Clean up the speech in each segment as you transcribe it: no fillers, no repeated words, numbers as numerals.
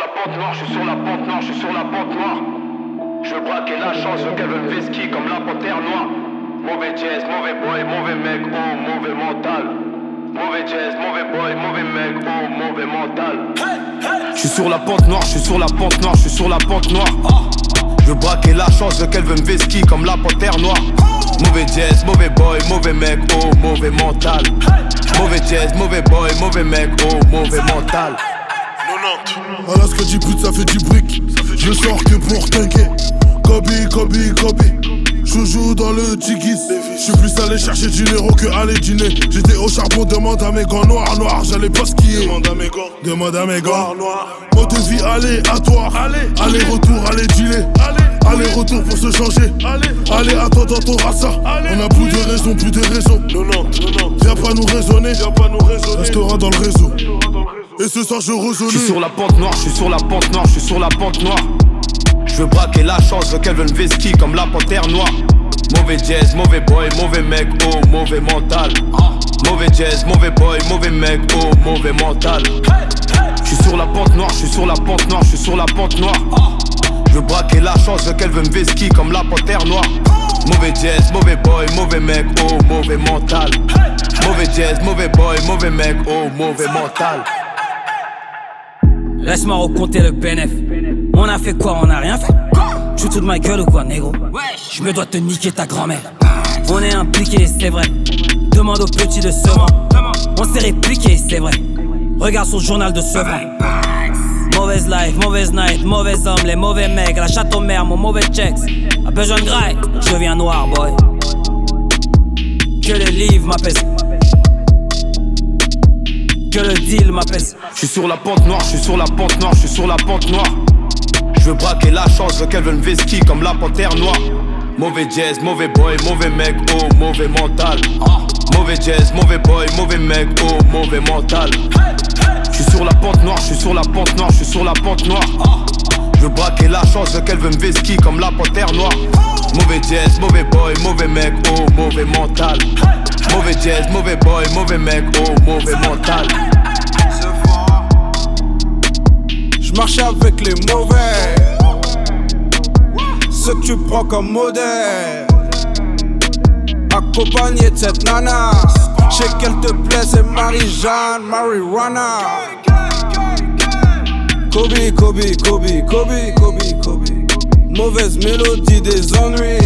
pente noire, je suis sur la pente noire, je suis sur la pente noire. Je veux braquer la chance, veux qu'elle veut me vesquille comme la panthère noire. Mauvais jazz, mauvais boy, mauvais mec, oh mauvais mental. Mauvais jazz, mauvais boy, mauvais mec, oh mauvais mental. Je suis sur la pente noire, je suis sur la pente noire, je suis sur la pente noire. Je veux braquer la chance, veux qu'elle veut me vesquille comme la panthère noire. Mauvais jazz, mauvais boy, mauvais mec, oh mauvais mental. Mauvais jazz, mauvais boy, mauvais mec, oh mauvais mental. À la ce du but, ça fait du brick. Je sors que pour tanker. Kobe, Kobe, Kobe. Je joue dans le Tigis. Je suis plus allé chercher du héros que aller dîner. J'étais au charbon, demande à mes gants noirs, noirs. J'allais pas skier. Demande à mes gants. Mode de vie aléatoire. Aller-retour, aller dealer. Aller-retour pour se changer. Allez, attends dans ton rassa. On a plus de raison, plus de raison. Viens pas nous raisonner. Restera dans le réseau. Et ce soir je résonne. Je suis sur la pente noire, je suis sur la pente noire, je suis sur la pente noire. Je veux braquer la chance, veux qu'elle veut me vesquille comme la panthère noire. Mauvais jazz, mauvais boy, mauvais mec, oh mauvais mental. Mauvais jazz, mauvais boy, mauvais mec, oh mauvais mental. Je suis sur la pente noire, je suis sur la pente noire, je suis sur la pente noire. Je veux braquer la chance, veux qu'elle veut me vesquille comme la panthère noire. Mauvais jazz, mauvais boy, mauvais mec, oh mauvais mental. Mauvais jazz, mauvais boy, mauvais mec, oh mauvais mental. Laisse-moi recompter le PNF. On a fait quoi? On a rien fait. Tu te fous de ma gueule ou quoi, négro? Je me dois te niquer ta grand-mère. On est impliqué, c'est vrai. Demande aux petits de Sevran. On s'est répliqué, c'est vrai. Regarde sur le journal de Sevran. Mauvaise life, mauvaise night, mauvais homme, les mauvais mecs, la chatte aux mères, mon mauvais checks. A besoin de graille, je deviens noir, boy. Que le livre m'apaise. Que le deal m'apaise. Je suis sur la pente noire, je suis sur la pente noire, je suis sur la pente noire. Je veux braquer la chance, veux qu'elle veut me vesquille comme la panthère noire. Mauvais jazz, mauvais boy, mauvais mec, oh mauvais mental. Mauvais jazz, mauvais boy, mauvais mec, oh mauvais mental. Je suis sur la pente noire, je suis sur la pente noire, je suis sur la pente noire. Je veux braquer la chance, veux qu'elle veut me vesquille comme la panthère noire. Mauvais jazz, mauvais boy, mauvais mec, oh mauvais mental. Mauvais jazz, mauvais boy, mauvais mec, oh mauvais mental. Je marche avec les mauvais, ceux que tu prends comme modèle. Accompagné de cette nana, je sais qu'elle te plaît, c'est Marie-Jeanne, Marijuana. Kobe, Kobe, Kobe, Kobe, Kobe, Kobe. Mauvaise mélodie des ennuis.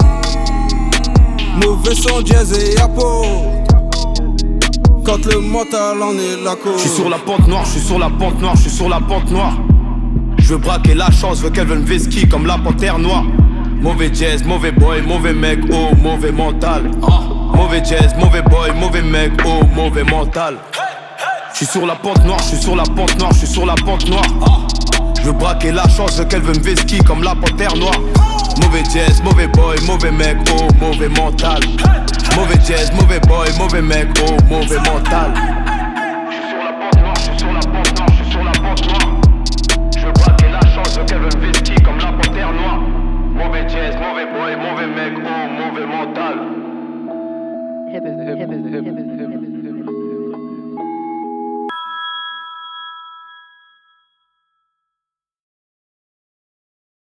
Mauvais son, jazz et apo. Quand le mental en est la cause. Je suis sur la pente noire, je suis sur la pente noire, je suis sur la pente noire. Je veux braquer la chance, veux qu'elle veut me vesquille comme la panthère noire. Mauvais jazz, mauvais boy, mauvais mec, oh mauvais mental. Mauvais jazz, mauvais boy, mauvais mec, oh mauvais mental. Je suis sur la pente noire, je suis sur la pente noire, je suis sur la pente noire. Je veux braquer la chance, veux qu'elle veut me vesquille comme la panthère noire. Mauvais jazz, mauvais boy, mauvais mec, oh mauvais mental. Mauvais jazz, mauvais boy, mauvais mec, oh mauvais mental. Je suis sur la pente noire, je suis sur la pente noire, je suis sur la pente noire. Je veux braquer la chance, veux qu'elle veut me vesquille comme la panthère noire. Mauvais jazz, mauvais boy, mauvais mec, oh mauvais mental.